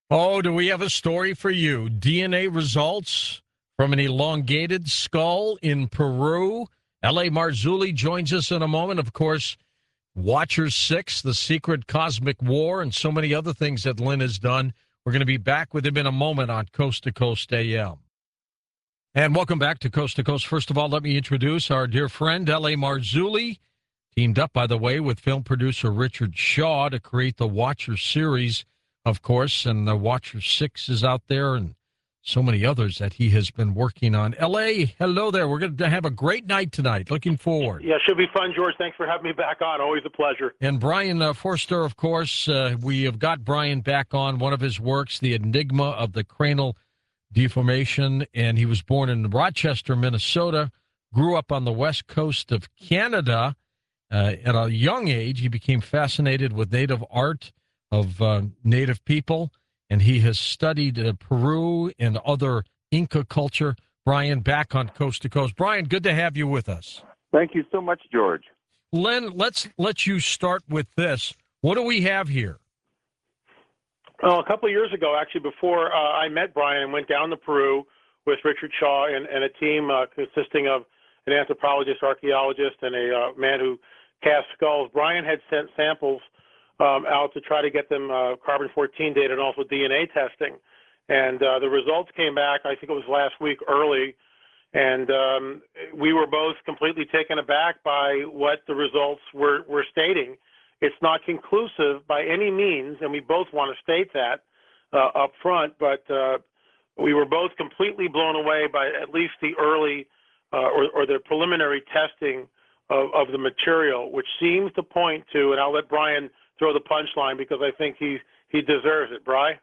Oh, do we have a story for you? DNA results from an elongated skull in Peru. L.A. Marzulli joins us in a moment. Of course, Watcher 6, The Secret Cosmic War, and so many other things that Lynn has done. We're going to be back with him in a moment on Coast to Coast AM. And welcome back to Coast to Coast. First of all, let me introduce our dear friend, L.A. Marzulli, teamed up, by the way, with film producer Richard Shaw to create the Watcher series, of course, and the Watcher 6 is out there, and so many others that he has been working on. L.A., hello there. We're going to have a great night tonight. Looking forward. Yeah, should be fun, George. Thanks for having me back on. Always a pleasure. And Brian Forster, of course, we have got Brian back on one of his works, The Enigma of the Cranial Deformation, and he was born in Rochester, Minnesota, grew up on the west coast of Canada. At a young age, he became fascinated with native art of native people, and he has studied Peru and other Inca culture. Brian, back on Coast to Coast. Brian, good to have you with us. Thank you so much, George. Len, let's let you start with this. What do we have here? Well, a couple of years ago, actually, before I met Brian and went down to Peru with Richard Shaw and a team consisting of an anthropologist, archaeologist, and a man who cast skulls, Brian had sent samples out to try to get them carbon-14 data and also DNA testing. And the results came back, I think it was last week early, and we were both completely taken aback by what the results were stating. It's not conclusive by any means, and we both want to state that up front, but we were both completely blown away by at least the early or the preliminary testing of the material, which seems to point to, and I'll let Brian throw the punchline because I think he deserves it. Brian?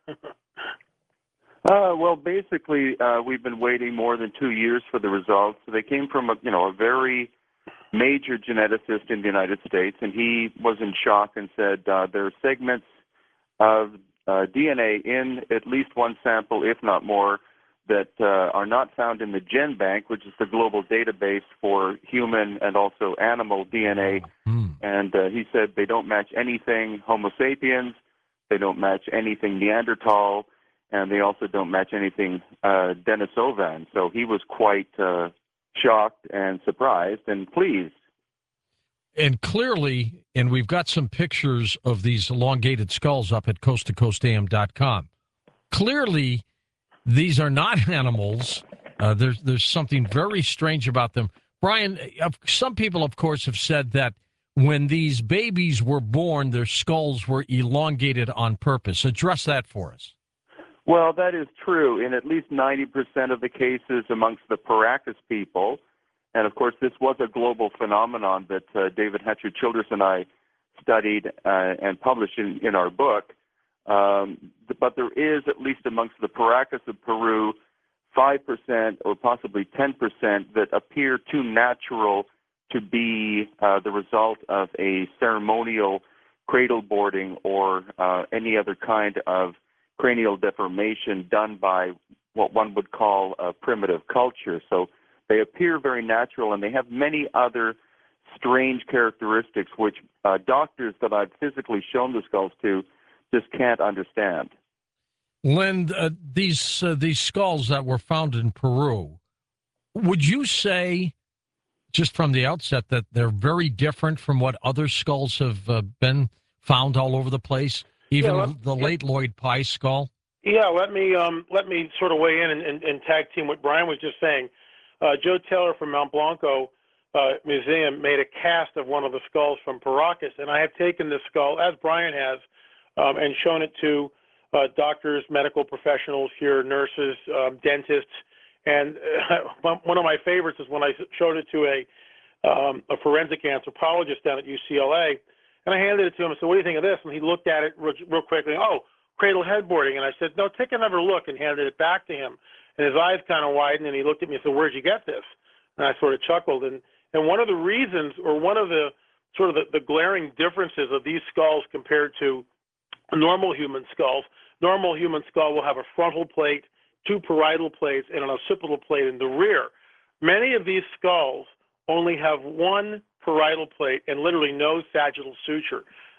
Well, basically, we've been waiting more than 2 years for the results. They came from a very major geneticist in the United States, and he was in shock and said there are segments of DNA in at least one sample, if not more, that are not found in the GenBank, which is the global database for human and also animal DNA. And he said they don't match anything Homo sapiens, they don't match anything Neanderthal, and they also don't match anything Denisovan. So he was quite shocked and surprised and pleased. And clearly, and we've got some pictures of these elongated skulls up at coasttocoastam.com. Clearly, these are not animals. There's something very strange about them. Brian, some people, of course, have said that when these babies were born, their skulls were elongated on purpose. Address that for us. Well, that is true in at least 90% of the cases amongst the Paracas people. And, of course, this was a global phenomenon that David Hatcher Childress and I studied and published in our book. But there is, at least amongst the Paracas of Peru, 5% or possibly 10% that appear too natural to be the result of a ceremonial cradle boarding or any other kind of cranial deformation done by what one would call a primitive culture. So they appear very natural, and they have many other strange characteristics which doctors that I've physically shown the skulls to just can't understand. Len, these skulls that were found in Peru, would you say, just from the outset, that they're very different from what other skulls have been found all over the place? Even the late Lloyd Pye skull? Yeah, let me sort of weigh in and tag team what Brian was just saying. Joe Taylor from Mount Blanco Museum made a cast of one of the skulls from Paracas, and I have taken this skull, as Brian has, and shown it to doctors, medical professionals here, nurses, dentists, and one of my favorites is when I showed it to a forensic anthropologist down at UCLA, and I handed it to him and said, "What do you think of this?" And he looked at it real quickly. "Oh, cradle headboarding." And I said, "No, take another look," and handed it back to him. And his eyes kind of widened, and he looked at me and said, "Where'd you get this?" And I sort of chuckled. And one of the reasons, or one of the sort of the glaring differences of these skulls compared to normal human skulls will have a frontal plate, two parietal plates, and an occipital plate in the rear. Many of these skulls only have one parietal plate and literally no sagittal suture.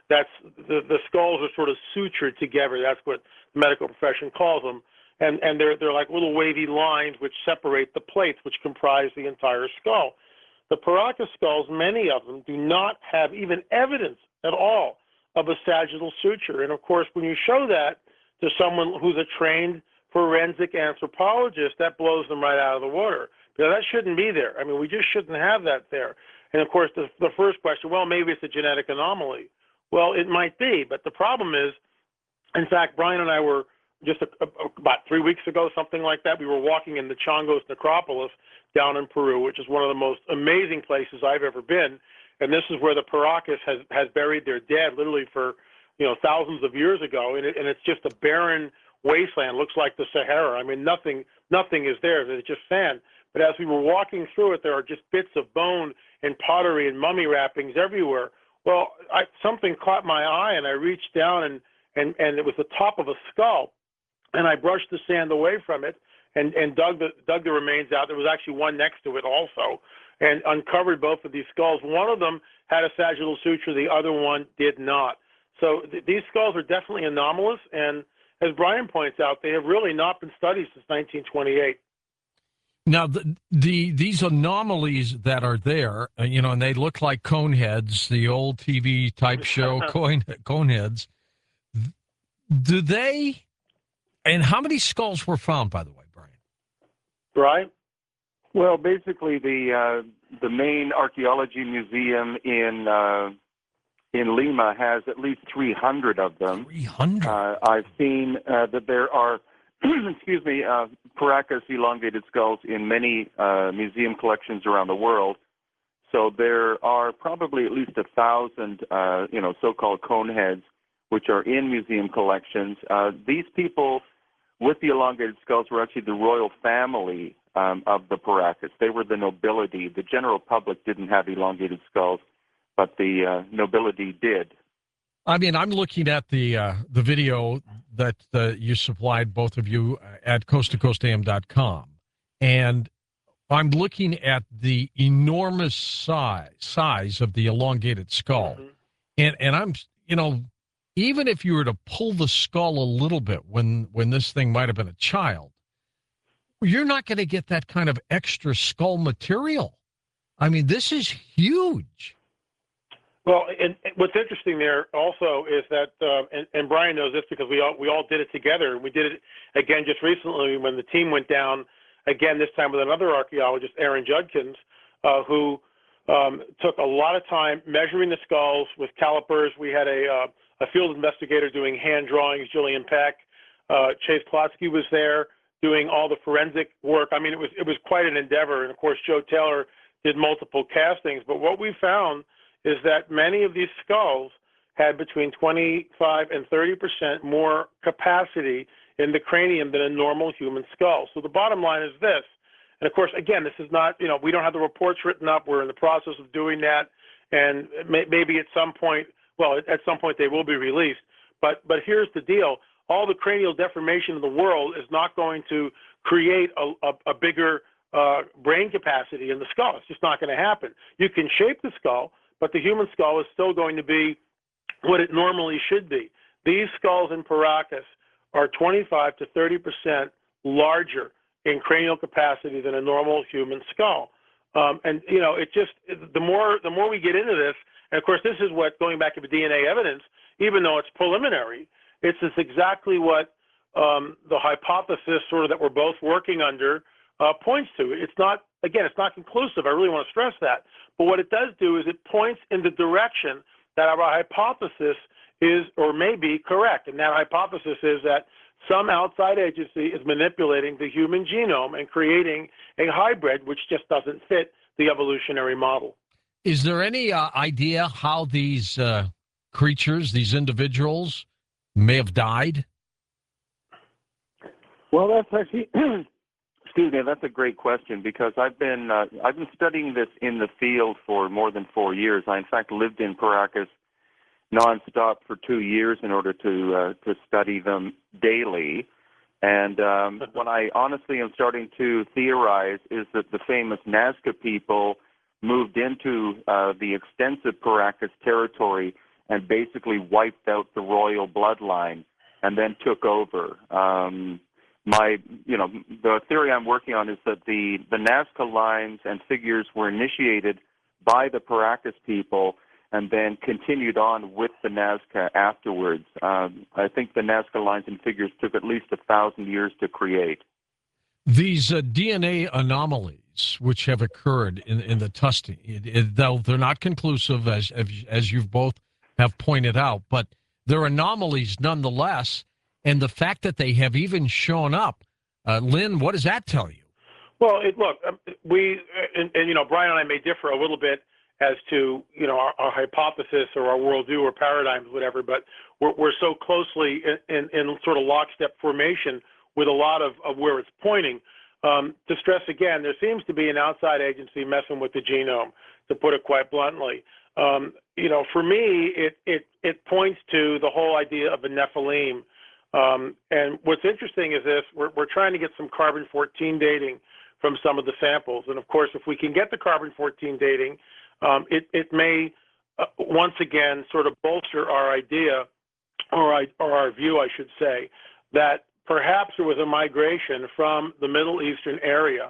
That's the skulls are sort of sutured together. That's what the medical profession calls them, and they're like little wavy lines which separate the plates which comprise the entire skull. The Paracas skulls, many of them, do not have even evidence at all of a sagittal suture. And of course, when you show that to someone who's a trained forensic anthropologist, that blows them right out of the water. Because that shouldn't be there. I mean, we just shouldn't have that there. And of course, the first question, well, maybe it's a genetic anomaly. Well, it might be, but the problem is, in fact, Brian and I were just about 3 weeks ago, something like that, we were walking in the Chongos necropolis down in Peru, which is one of the most amazing places I've ever been. And this is where the Paracas has buried their dead, literally for thousands of years ago, and it's just a barren wasteland. Looks like the Sahara. I mean, nothing is there. It's just sand. But as we were walking through it, there are just bits of bone and pottery and mummy wrappings everywhere. Well, something caught my eye, and I reached down, and it was the top of a skull, and I brushed the sand away from it and dug the remains out. There was actually one next to it also, and uncovered both of these skulls. One of them had a sagittal suture. The other one did not. So these skulls are definitely anomalous, and as Brian points out, they have really not been studied since 1928. Now, these anomalies that are there, and they look like cone heads, the old TV type show, cone heads. Do they? And how many skulls were found, by the way, Brian? Right. Well, basically, the main archaeology museum in Lima has at least 300 of them. 300. I've seen that there are, Paracas elongated skulls in many museum collections around the world. So there are probably at least 1,000, so-called cone heads, which are in museum collections. These people with the elongated skulls were actually the royal family of the Paracas. They were the nobility. The general public didn't have elongated skulls, but the nobility did. I mean, I'm looking at the video that you supplied, both of you, at coasttocoastam.com, and I'm looking at the enormous size of the elongated skull, and I'm, even if you were to pull the skull a little bit when this thing might have been a child, you're not going to get that kind of extra skull material. I mean, this is huge. Well, and what's interesting there also is that, and Brian knows this because we all did it together. We did it again just recently when the team went down again, this time with another archaeologist, Aaron Judkins, who took a lot of time measuring the skulls with calipers. We had a field investigator doing hand drawings, Julian Peck. Chase Plotsky was there doing all the forensic work. I mean, it was quite an endeavor. And of course, Joe Taylor did multiple castings. But what we found is that many of these skulls had between 25 and 30% more capacity in the cranium than a normal human skull. So the bottom line is this, and of course, again, this is not, we don't have the reports written up. We're in the process of doing that, and maybe at some point, at some point they will be released. But here's the deal. All the cranial deformation in the world is not going to create a bigger brain capacity in the skull. It's just not going to happen. You can shape the skull, but the human skull is still going to be what it normally should be. These skulls in Paracas are 25 to 30% larger in cranial capacity than a normal human skull. It just, the more we get into this, and of course this is what, going back to the DNA evidence, even though it's preliminary, it's exactly what the hypothesis sort of that we're both working under points to. It's not conclusive. I really want to stress that. But what it does do is it points in the direction that our hypothesis is or may be correct. And that hypothesis is that some outside agency is manipulating the human genome and creating a hybrid which just doesn't fit the evolutionary model. Is there any idea how these creatures, these individuals, may have died? Well, that's actually... Excuse me, that's a great question because I've been studying this in the field for more than 4 years. I, in fact, lived in Paracas nonstop for 2 years in order to study them daily. And what I honestly am starting to theorize is that the famous Nazca people moved into the extensive Paracas territory and basically wiped out the royal bloodline and then took over. The theory I'm working on is that the Nazca lines and figures were initiated by the Paracas people and then continued on with the Nazca afterwards. I think the Nazca lines and figures took at least 1,000 years to create. These DNA anomalies which have occurred in the testing, though they're not conclusive, as you've both have pointed out, but they're anomalies nonetheless. And the fact that they have even shown up, Lynn, what does that tell you? Well, we Brian and I may differ a little bit as to our hypothesis or our worldview or paradigms, whatever, but we're so closely in sort of lockstep formation with a lot of where it's pointing. To stress again, there seems to be an outside agency messing with the genome, to put it quite bluntly. For me, it points to the whole idea of a Nephilim. And what's interesting is this: we're trying to get some carbon-14 dating from some of the samples, and of course, if we can get the carbon-14 dating, it may once again sort of bolster our idea, or our view, I should say, that perhaps there was a migration from the Middle Eastern area,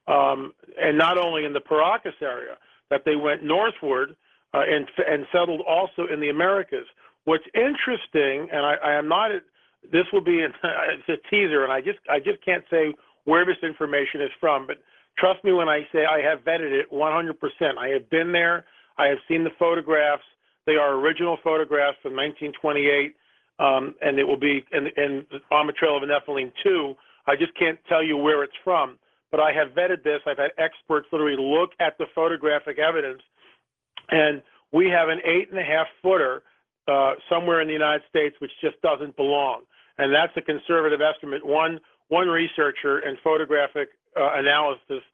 and not only in the Paracas area, that they went northward and settled also in the Americas. What's interesting, and I am not, this will be it's a teaser, and I just can't say where this information is from, but trust me when I say I have vetted it 100%. I have been there. I have seen the photographs. They are original photographs from 1928. And it will be on the Trail of Nephilim 2. I just can't tell you where it's from, but I have vetted this. I've had experts literally look at the photographic evidence, and we have an 8.5-footer somewhere in the United States which just doesn't belong, and that's a conservative estimate. One researcher in photographic analysis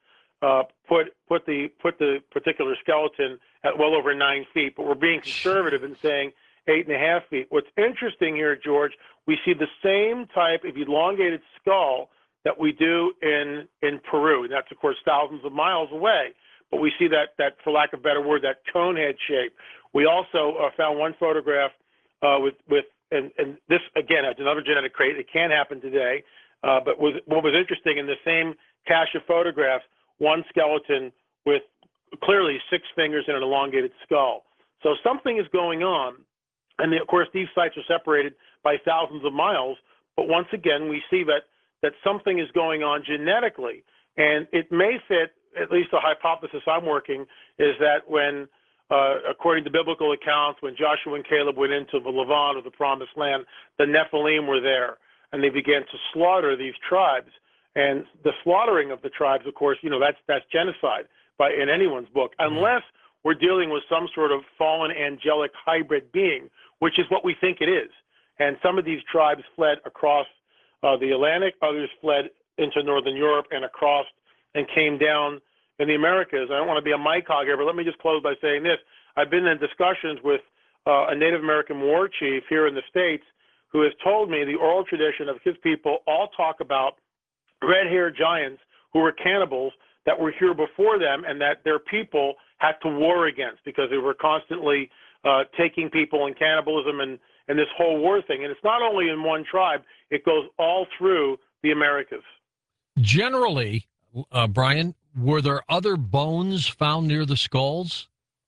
put the particular skeleton at well over 9 feet, but we're being conservative in saying 8.5 feet. What's interesting here, George, we see the same type of elongated skull that we do in Peru. And that's, of course, thousands of miles away. But we see that for lack of a better word, that cone head shape. We also found one photograph and this, again, it's another genetic crate. It can happen today. But what was interesting, in the same cache of photographs, one skeleton with clearly 6 fingers and an elongated skull. So something is going on. And of course, these sites are separated by thousands of miles. But once again, we see that something is going on genetically. And it may fit, at least the hypothesis I'm working, is that when, according to biblical accounts, when Joshua and Caleb went into the Levant, or the Promised Land, the Nephilim were there. And they began to slaughter these tribes. And the slaughtering of the tribes, of course, that's genocide in anyone's book, unless we're dealing with some sort of fallen angelic hybrid being, which is what we think it is. And some of these tribes fled across the Atlantic, others fled into Northern Europe and across and came down in the Americas. I don't want to be a mic hog here, but let me just close by saying this. I've been in discussions with a Native American war chief here in the States who has told me the oral tradition of his people all talk about red-haired giants who were cannibals that were here before them, and that their people had to war against because they were constantly taking people and cannibalism and this whole war thing. And it's not only in one tribe, it goes all through the Americas. Generally, Brian, were there other bones found near the skulls?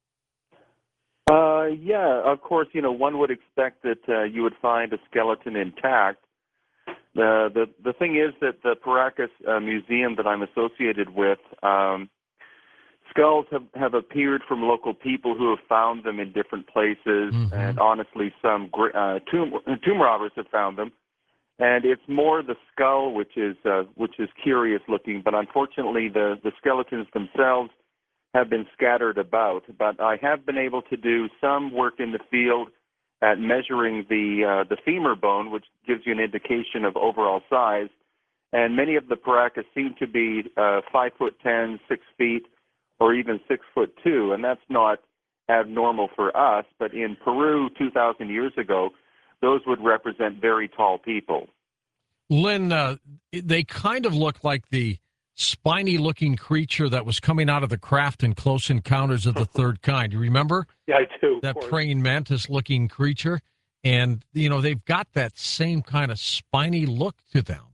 Yeah, of course, one would expect that you would find a skeleton intact. The thing is that the Paracas Museum that I'm associated with, skulls have appeared from local people who have found them in different places, and honestly, some tomb robbers have found them. And it's more the skull which is curious looking, but unfortunately, the skeletons themselves have been scattered about. But I have been able to do some work in the field at measuring the femur bone, which gives you an indication of overall size. And many of the Paracas seem to be 5'10", 6 feet, or even 6'2", and that's not abnormal for us. But in Peru 2,000 years ago, those would represent very tall people. Lynn, they kind of look like the spiny-looking creature that was coming out of the craft in Close Encounters of the Third Kind. You remember? Yeah, I do. That praying mantis-looking creature. And, they've got that same kind of spiny look to them.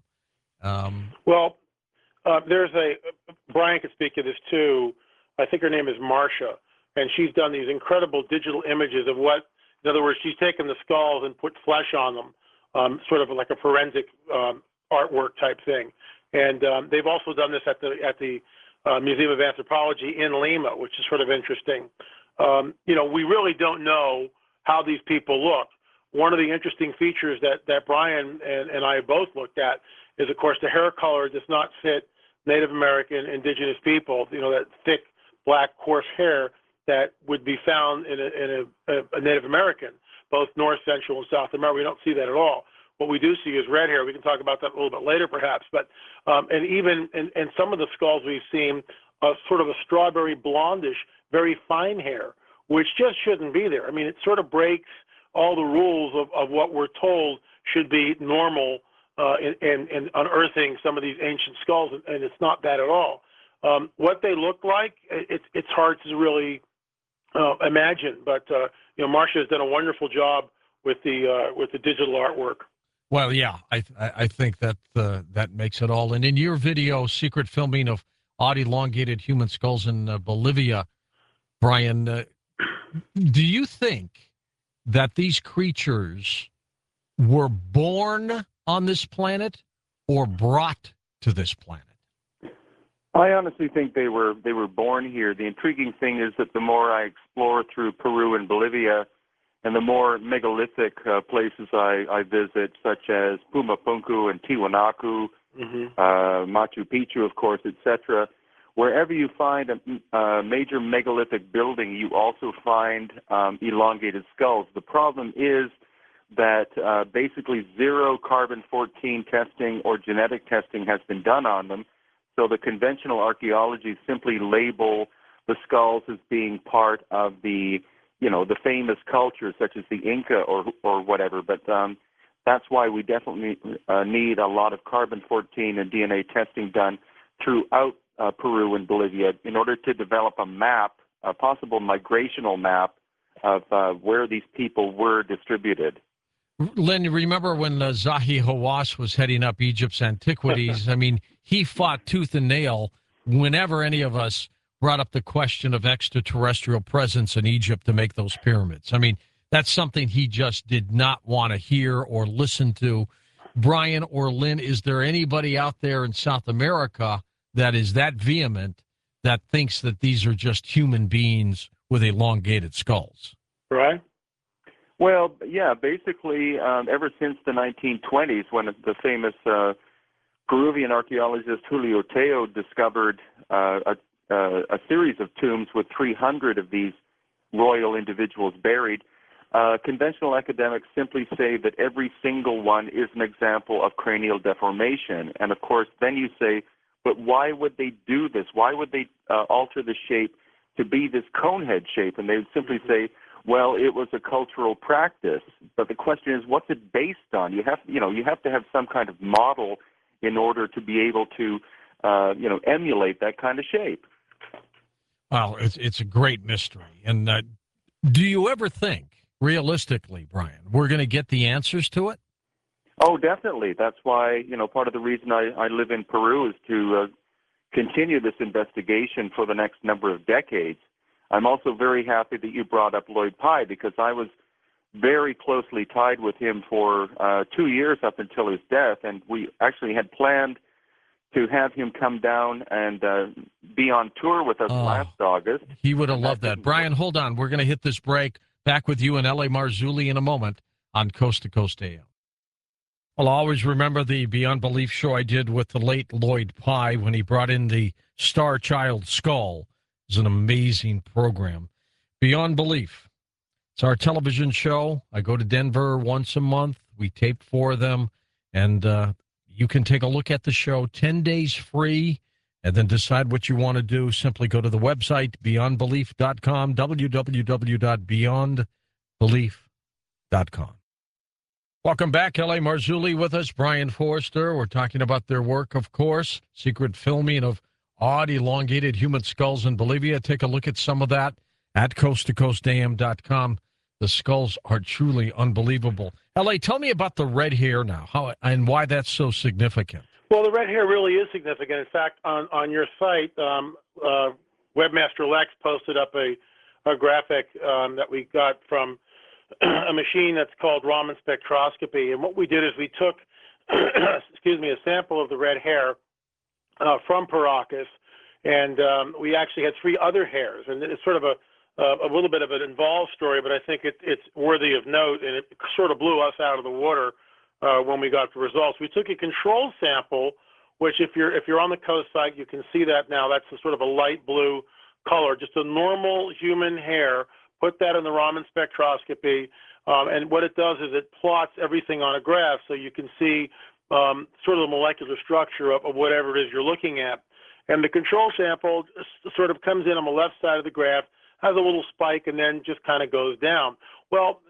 There's Brian could speak to this too. I think her name is Marcia, and she's done these incredible digital images of in other words, she's taken the skulls and put flesh on them, sort of like a forensic artwork type thing. And they've also done this at the Museum of Anthropology in Lima, which is sort of interesting. We really don't know how these people look. One of the interesting features that Brian and I both looked at is, of course, the hair color does not fit Native American indigenous people, that thick, black, coarse hair that would be found in a Native American, both North, Central, and South America. We don't see that at all. What we do see is red hair. We can talk about that a little bit later, perhaps. But and even in some of the skulls we've seen, sort of a strawberry blondish, very fine hair, which just shouldn't be there. I mean, it sort of breaks all the rules of what we're told should be normal in unearthing some of these ancient skulls, and it's not that at all. What they look like, it's hard to really imagine. But Marcia has done a wonderful job with the digital artwork. Well, yeah, I think that that makes it all. And in your video, secret filming of odd elongated human skulls in Bolivia, Brian, do you think that these creatures were born on this planet or brought to this planet? I honestly think they were born here. The intriguing thing is that the more I explore through Peru and Bolivia, and the more megalithic places I visit, such as Pumapunku and Tiwanaku, Machu Picchu, of course, etc., wherever you find a major megalithic building, you also find elongated skulls. The problem is that basically zero carbon-14 testing or genetic testing has been done on them. So the conventional archaeology simply label the skulls as being part of the famous culture, such as the Inca or whatever. But that's why we definitely need a lot of carbon-14 and DNA testing done throughout Peru and Bolivia in order to develop a map, a possible migrational map of where these people were distributed. Len, you remember when Zahi Hawass was heading up Egypt's antiquities? I mean, he fought tooth and nail whenever any of us brought up the question of extraterrestrial presence in Egypt to make those pyramids. I mean, that's something he just did not want to hear or listen to. Brian or Lynn, is there anybody out there in South America that is that vehement that thinks that these are just human beings with elongated skulls? Right. Well, yeah, basically, ever since the 1920s, when the famous Peruvian archaeologist Julio Teo discovered a series of tombs with 300 of these royal individuals buried, conventional academics simply say that every single one is an example of cranial deformation. And, of course, then you say, but why would they do this? Why would they alter the shape to be this conehead shape? And they would simply say, well, it was a cultural practice. But the question is, what's it based on? You have to have some kind of model in order to be able to, emulate that kind of shape. Well, it's a great mystery. And do you ever think, realistically, Brian, we're going to get the answers to it? Oh, definitely. That's why, part of the reason I live in Peru is to continue this investigation for the next number of decades. I'm also very happy that you brought up Lloyd Pye, because I was very closely tied with him for 2 years up until his death, and we actually had planned to have him come down and be on tour with us last August. He would have loved that. Brian, hold on. We're going to hit this break. Back with you and L.A. Marzulli in a moment on Coast to Coast AM. I'll always remember the Beyond Belief show I did with the late Lloyd Pye when he brought in the Star Child skull. It was an amazing program. Beyond Belief. It's our television show. I go to Denver once a month. We tape 4 of them, and you can take a look at the show 10 days free and then decide what you want to do. Simply go to the website, beyondbelief.com, www.beyondbelief.com. Welcome back. L.A. Marzulli with us, Brian Forrester. We're talking about their work, of course, secret filming of odd, elongated human skulls in Bolivia. Take a look at some of that at coasttocoastam.com. The skulls are truly unbelievable. L.A., tell me about the red hair now, how and why that's so significant. Well, the red hair really is significant. In fact, on your site, Webmaster Lex posted up a graphic that we got from a machine that's called Raman spectroscopy. And what we did is we took, a sample of the red hair from Paracas, and we actually had 3 other hairs. And it's sort of a little bit of an involved story, but I think it's worthy of note, and it sort of blew us out of the water when we got the results. We took a control sample, which if you're on the coast site, you can see that now. That's a sort of a light blue color, just a normal human hair. Put that in the Raman spectroscopy, and what it does is it plots everything on a graph so you can see sort of the molecular structure of whatever it is you're looking at. And the control sample sort of comes in on the left side of the graph, has a little spike, and then just kind of goes down. Well,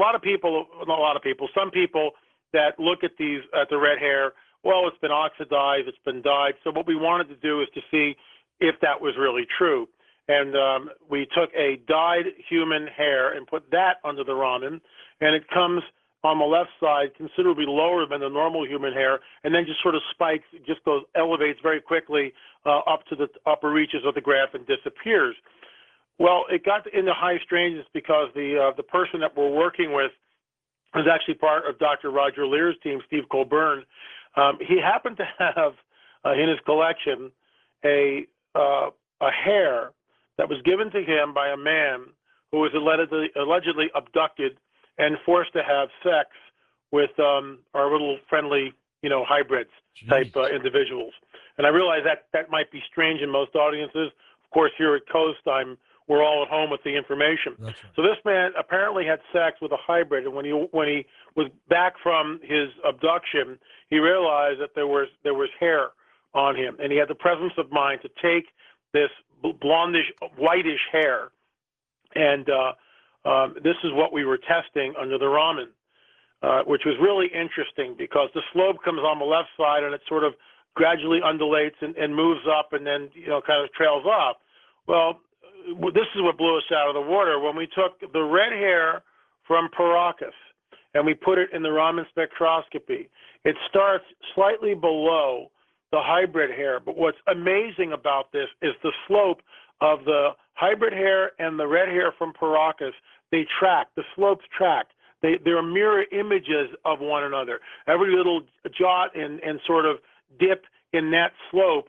some people that look at the red hair, well, it's been oxidized, it's been dyed. So what we wanted to do is to see if that was really true. And we took a dyed human hair and put that under the Raman, and it comes on the left side considerably lower than the normal human hair, and then just sort of spikes, elevates very quickly up to the upper reaches of the graph and disappears. Well, it got into high strangeness because the person that we're working with is actually part of Dr. Roger Lear's team, Steve Colburn. He happened to have in his collection a hair that was given to him by a man who was allegedly abducted and forced to have sex with our little friendly, hybrids type individuals. And I realize that might be strange in most audiences. Of course, here at Coast, we're all at home with the information. Right. So this man apparently had sex with a hybrid, and when he was back from his abduction, he realized that there was hair on him, and he had the presence of mind to take this blondish, whitish hair, and this is what we were testing under the Raman, which was really interesting because the slope comes on the left side and it sort of gradually undulates and moves up and then kind of trails off. Well, this is what blew us out of the water. When we took the red hair from Paracas and we put it in the Raman spectroscopy, it starts slightly below the hybrid hair. But what's amazing about this is the slope of the hybrid hair and the red hair from Paracas. They track, the slopes track. They're mirror images of one another. Every little jot and sort of dip in that slope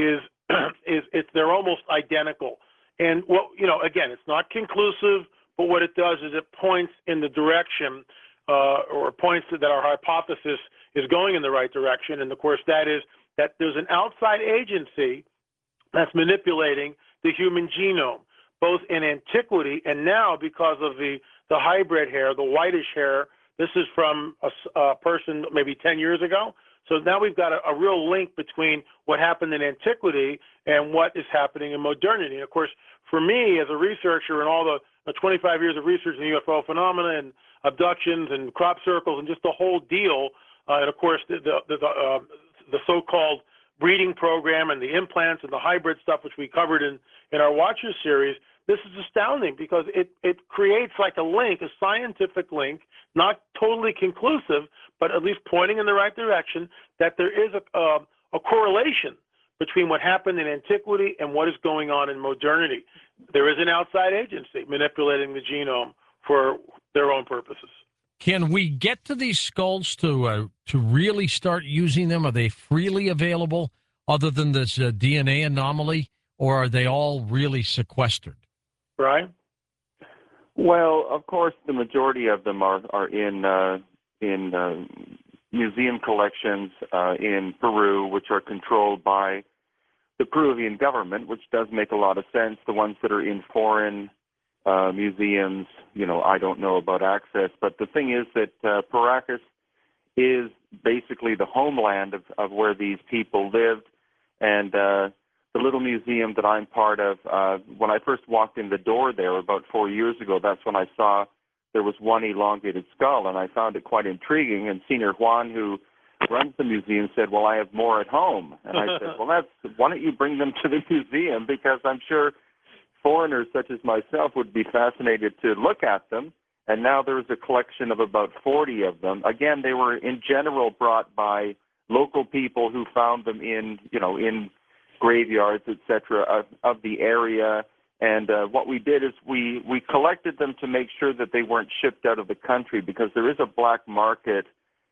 they're almost identical. And again, it's not conclusive, but what it does is it points in the direction or points that our hypothesis is going in the right direction. And of course, that is that there's an outside agency that's manipulating the human genome, both in antiquity and now because of the hybrid hair, the whitish hair. This is from a person maybe 10 years ago. So now we've got a real link between what happened in antiquity and what is happening in modernity. And of course, for me as a researcher and all the 25 years of research in UFO phenomena and abductions and crop circles and just the whole deal, and of course the so-called breeding program and the implants and the hybrid stuff, which we covered in our Watchers series, this is astounding because it creates like a link, a scientific link, not totally conclusive, but at least pointing in the right direction, that there is a correlation between what happened in antiquity and what is going on in modernity. There is an outside agency manipulating the genome for their own purposes. Can we get to these skulls to really start using them? Are they freely available other than this DNA anomaly, or are they all really sequestered? Brian? Well, of course, the majority of them are in museum collections in Peru, which are controlled by the Peruvian government, which does make a lot of sense. The ones that are in foreign museums, I don't know about access. But the thing is that Paracas is basically the homeland of where these people lived. And the little museum that I'm part of, when I first walked in the door there about 4 years ago, that's when I saw there was one elongated skull, and I found it quite intriguing. And Senior Juan, who runs the museum, said, well, I have more at home. And I said, well, why don't you bring them to the museum? Because I'm sure foreigners such as myself would be fascinated to look at them. And now there's a collection of about 40 of them. Again, they were in general brought by local people who found them in graveyards, etc., of the area. And what we did is we collected them to make sure that they weren't shipped out of the country, because there is a black market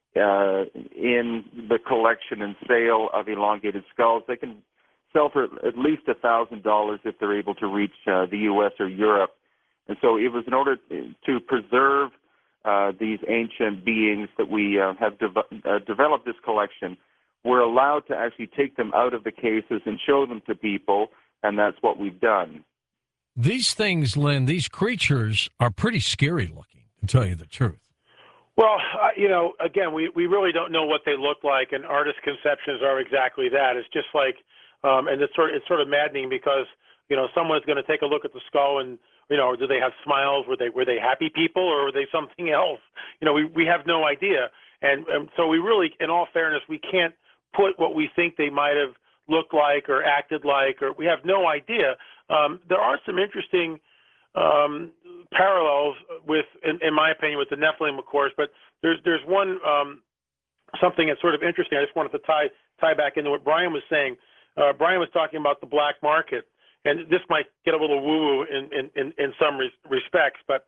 in the collection and sale of elongated skulls. They can sell for at least $1,000 if they're able to reach the U.S. or Europe. And so it was in order to preserve these ancient beings that we have developed this collection. We're allowed to actually take them out of the cases and show them to people, and that's what we've done. These things, Lynn, these creatures are pretty scary looking, to tell you the truth. Well, again, we really don't know what they look like, and artist conceptions are exactly that. It's just like, and it's sort of maddening because, someone's going to take a look at the skull and, do they have smiles? Were they happy people, or were they something else? We have no idea. And so we really, in all fairness, we can't put what we think they might have looked like or acted like, or we have no idea. There are some interesting parallels with, in my opinion, with the Nephilim, of course, but there's one something that's sort of interesting. I just wanted to tie back into what Brian was saying. Brian was talking about the black market, and this might get a little woo-woo in some respects, but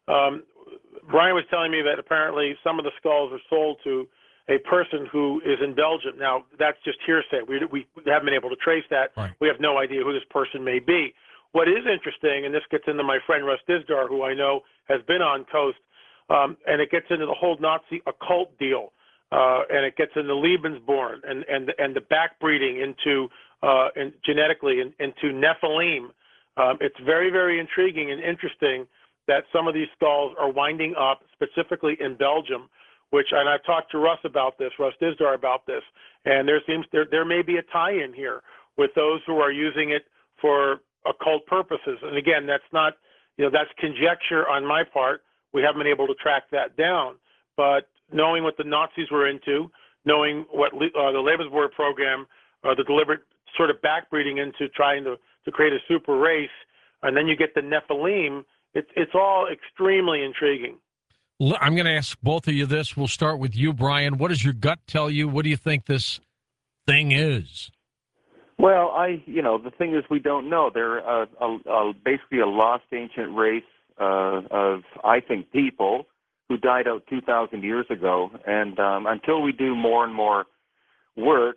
Brian was telling me that apparently some of the skulls are sold to a person who is in Belgium. Now, that's just hearsay. We haven't been able to trace that. Right. We have no idea who this person may be. What is interesting, and this gets into my friend Russ Dizdar, who I know has been on Coast, and it gets into the whole Nazi occult deal, and it gets into Lebensborn and the backbreeding into genetically into Nephilim. It's very, very intriguing and interesting that some of these skulls are winding up specifically in Belgium, and I've talked to Russ about this, Russ Dizdar about this, and there may be a tie-in here with those who are using it for occult purposes. And again, that's not, that's conjecture on my part. We haven't been able to track that down. But knowing what the Nazis were into, knowing what the Lebensborn program, the deliberate sort of backbreeding into trying to create a super race, and then you get the Nephilim, it's all extremely intriguing. I'm going to ask both of you this. We'll start with you, Brian. What does your gut tell you? What do you think this thing is? Well, the thing is, we don't know. They're basically a lost ancient race of, I think, people who died out 2,000 years ago. And until we do more and more work,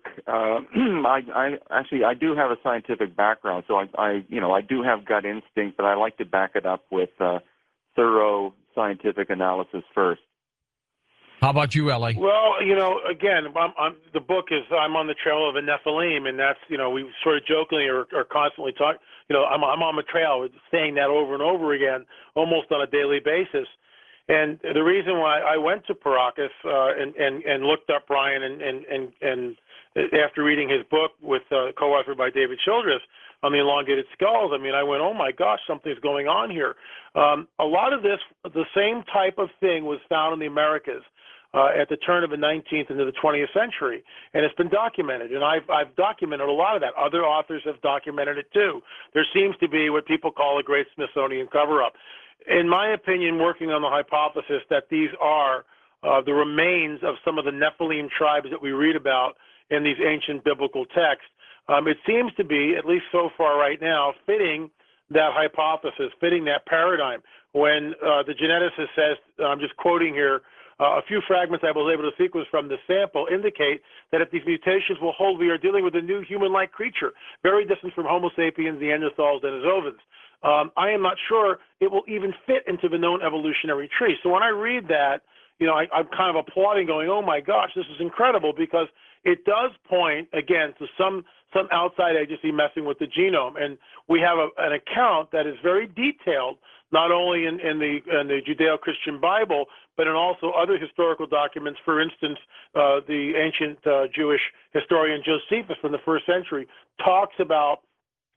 I do have a scientific background, so I do have gut instinct, but I like to back it up with thorough scientific analysis first. How about you, Ellie? Well, again, the book is I'm on the trail of a Nephilim, and that's, we sort of jokingly are constantly talking, I'm on the trail, saying that over and over again, almost on a daily basis. And the reason why I went to Paracas and looked up Brian and after reading his book with co-authored by David Childress on the elongated skulls, I went, oh my gosh, something's going on here. A lot of this, the same type of thing was found in the Americas at the turn of the 19th into the 20th century, and it's been documented, and I've documented a lot of that. Other authors have documented it too. There seems to be what people call a great Smithsonian cover-up. In my opinion, working on the hypothesis that these are the remains of some of the Nephilim tribes that we read about in these ancient biblical texts, it seems to be, at least so far right now, fitting that hypothesis, fitting that paradigm. When the geneticist says, I'm just quoting here, a few fragments I was able to sequence from the sample indicate that if these mutations will hold, we are dealing with a new human-like creature, very distant from Homo sapiens, Neanderthals, Denisovans. I am not sure it will even fit into the known evolutionary tree. So when I read that, I'm kind of applauding, going, oh my gosh, this is incredible, because it does point, again, to some outside agency messing with the genome. And we have an account that is very detailed, not only in the Judeo-Christian Bible, but in also other historical documents. For instance, the ancient Jewish historian Josephus from the 1st century talks about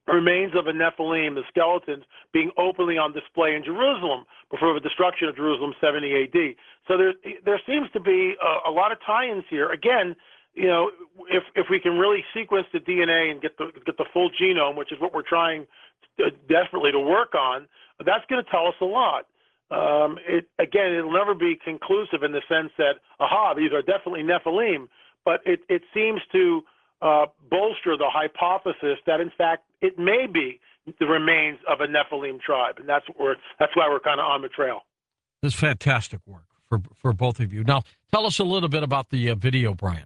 remains of a Nephilim, the skeletons, being openly on display in Jerusalem before the destruction of Jerusalem, 70 A.D. So there seems to be a lot of tie-ins here. Again, if we can really sequence the DNA and get the full genome, which is what we're trying desperately to work on, that's going to tell us a lot. It'll never be conclusive in the sense that, these are definitely Nephilim, but it seems to bolster the hypothesis that, in fact, it may be the remains of a Nephilim tribe, and that's why we're kind of on the trail. This is fantastic work for both of you. Now, tell us a little bit about the video, Brian.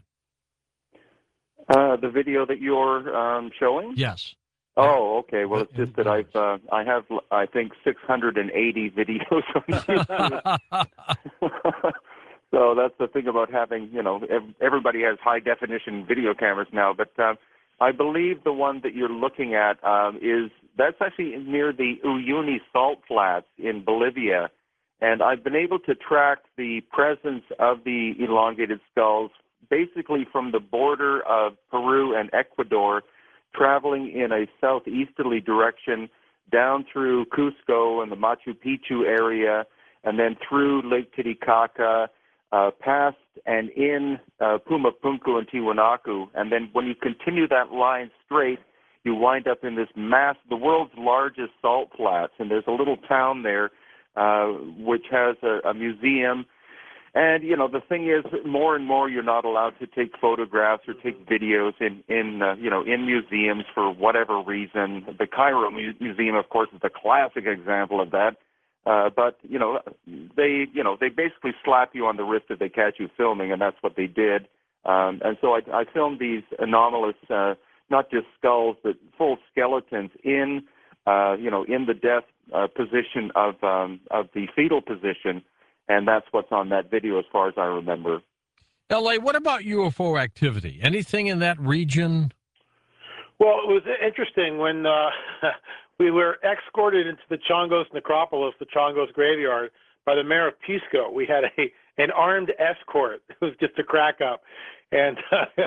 The video that you're showing? Yes. Oh, okay. Well, it's just that I have, I think, 680 videos on YouTube. So that's the thing about having, everybody has high-definition video cameras now. But I believe the one that you're looking at that's actually near the Uyuni salt flats in Bolivia. And I've been able to track the presence of the elongated skulls basically from the border of Peru and Ecuador, traveling in a southeasterly direction down through Cusco and the Machu Picchu area, and then through Lake Titicaca, past and in Pumapunku and Tiwanaku. And then when you continue that line straight, you wind up in this the world's largest salt flats. And there's a little town there which has a museum. And, the thing is, more and more you're not allowed to take photographs or take videos in museums for whatever reason. The Cairo Museum, of course, is the classic example of that. But they basically slap you on the wrist if they catch you filming, and that's what they did. And so I filmed these anomalous, not just skulls, but full skeletons in the death position of the fetal position. And that's what's on that video as far as I remember. L.A., what about UFO activity? Anything in that region? Well, it was interesting when we were escorted into the Chongos necropolis, the Chongos graveyard, by the mayor of Pisco. We had an armed escort. It was just a crack up. And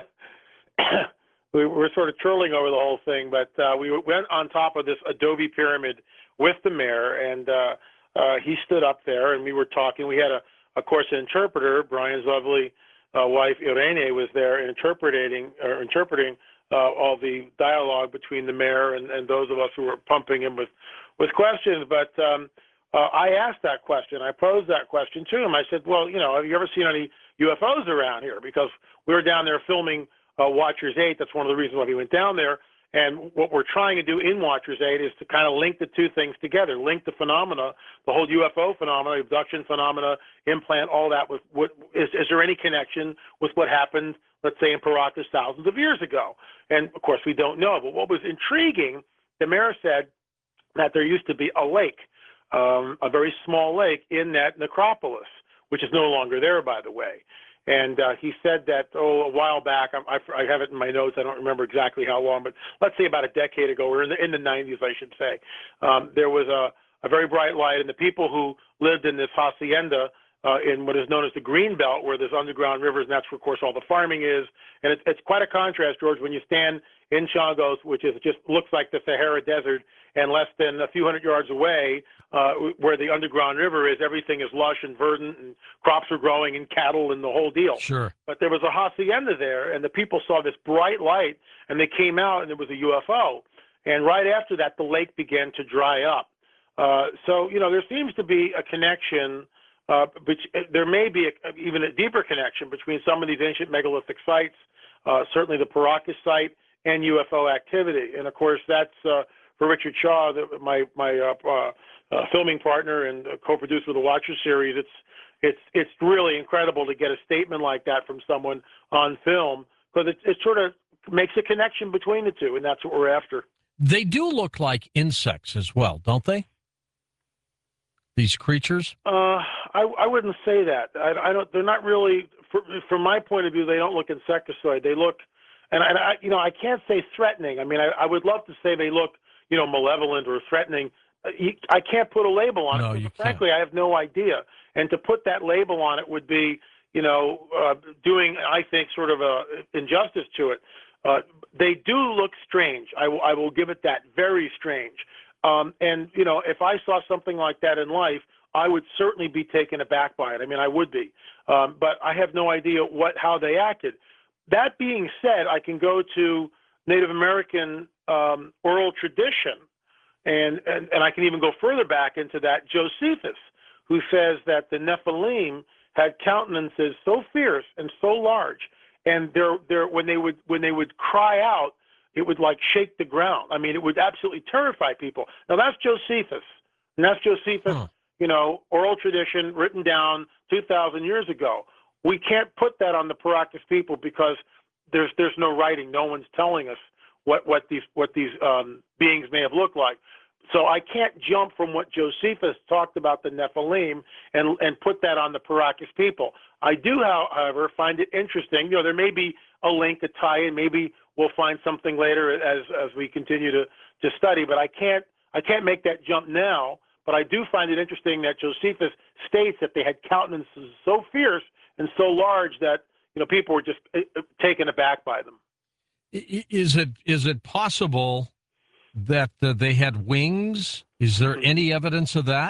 we were sort of twirling over the whole thing, but we went on top of this adobe pyramid with the mayor, and he stood up there, and we were talking. We had, of course, an interpreter. Brian's lovely wife, Irene, was there interpreting all the dialogue between the mayor and those of us who were pumping him with questions. But I asked that question. I posed that question to him. I said, well, have you ever seen any UFOs around here? Because we were down there filming Watchers 8. That's one of the reasons why we went down there. And what we're trying to do in Watchers 8 is to kind of link the two things together, link the phenomena, the whole UFO phenomena, abduction phenomena, implant, all that. Is there any connection with what happened, let's say, in Paracas thousands of years ago? And, of course, we don't know. But what was intriguing, the mayor said that there used to be a lake, a very small lake in that necropolis, which is no longer there, by the way. And he said that, a while back, I have it in my notes, I don't remember exactly how long, but let's say about a decade ago, or in the 90s, I should say, there was a very bright light, and the people who lived in this hacienda in what is known as the Green Belt, where there's underground rivers, and that's where, of course, all the farming is. And it's quite a contrast, George, when you stand in Chongos, which is just looks like the Sahara Desert, and less than a few hundred yards away, where the underground river is, everything is lush and verdant, and crops are growing, and cattle, and the whole deal. Sure. But there was a hacienda there, and the people saw this bright light, and they came out, and there was a UFO. And right after that, the lake began to dry up. So, there seems to be a connection, there may be even a deeper connection between some of these ancient megalithic sites, certainly the Paracas site, and UFO activity. And, of course, that's for Richard Shaw, my filming partner and co-producer of the Watcher series. It's really incredible to get a statement like that from someone on film, because it sort of makes a connection between the two, and that's what we're after. They do look like insects as well, don't they? These creatures? I wouldn't say that. I don't. They're not really. From my point of view, they don't look insectoid. They look, and I can't say threatening. I mean, I would love to say they look, malevolent or threatening. I can't put a label on it. Frankly, I have no idea. And to put that label on it would be, doing, I think, sort of a injustice to it. They do look strange. I will give it that, very strange. And, if I saw something like that in life, I would certainly be taken aback by it. I mean, I would be. But I have no idea how they acted. That being said, I can go to Native American oral tradition, and I can even go further back into that Josephus, who says that the Nephilim had countenances so fierce and so large, and when they would cry out, it would like shake the ground. I mean, it would absolutely terrify people. Now that's Josephus, and that's Josephus, oral tradition written down 2,000 years ago. We can't put that on the Paracas people because there's no writing. No one's telling us what these beings may have looked like. So I can't jump from what Josephus talked about the Nephilim and put that on the Paracas people. I do, however, find it interesting. There may be a link, a tie-in. Maybe we'll find something later as we continue to study. But I can't make that jump now. But I do find it interesting that Josephus states that they had countenances so fierce and so large that people were just taken aback by them. Is it possible that they had wings? Is there any evidence of that?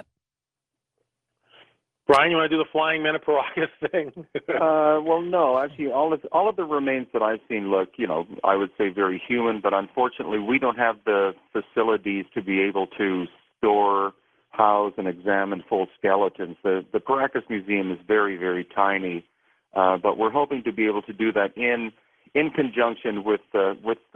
Brian, you want to do the flying men of Paracas thing? Well, no. Actually, all of the remains that I've seen look, I would say very human. But unfortunately, we don't have the facilities to be able to store, house, and examine full skeletons. The Paracas Museum is very, very tiny, but we're hoping to be able to do that in conjunction with the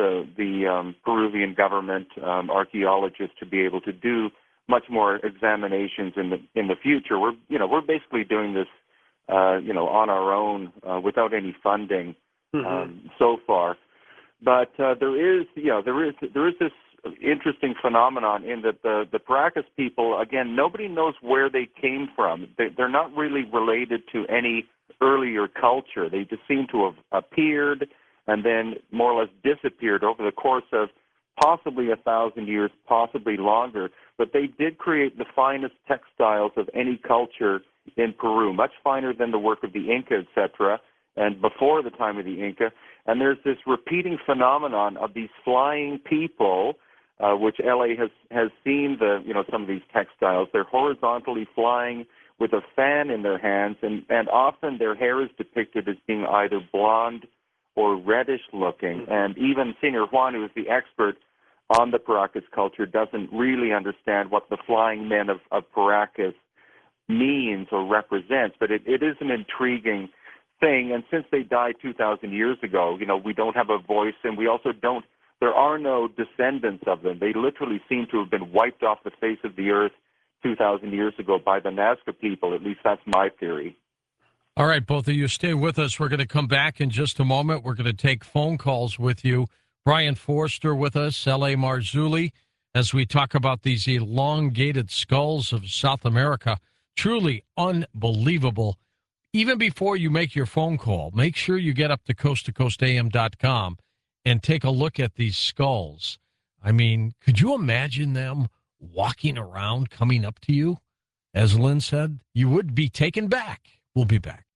Peruvian government archaeologists to be able to do much more examinations in the future. We're basically doing this on our own without any funding so far. But there is this interesting phenomenon in that the Paracas people, again, nobody knows where they came from. They're not really related to any earlier culture. They just seem to have appeared and then more or less disappeared over the course of possibly 1,000 years, possibly longer. But they did create the finest textiles of any culture in Peru, much finer than the work of the Inca, etc., and before the time of the Inca. And there's this repeating phenomenon of these flying people, which LA has seen some of these textiles. They're horizontally flying with a fan in their hands, and often their hair is depicted as being either blonde or reddish looking. And even Senor Juan, who is the expert on the Paracas culture, doesn't really understand what the flying men of Paracas means or represents, but it is an intriguing thing. And since they died 2,000 years ago, we don't have a voice, and we also there are no descendants of them. They literally seem to have been wiped off the face of the earth 2,000 years ago by the Nazca people. At least that's my theory. All right, both of you, stay with us. We're going to come back in just a moment. We're going to take phone calls with you. Brian Forster with us, L.A. Marzulli, as we talk about these elongated skulls of South America. Truly unbelievable. Even before you make your phone call, make sure you get up to coasttocoastam.com and take a look at these skulls. I mean, could you imagine them walking around, coming up to you? As Lynn said, you would be taken back. We'll be back.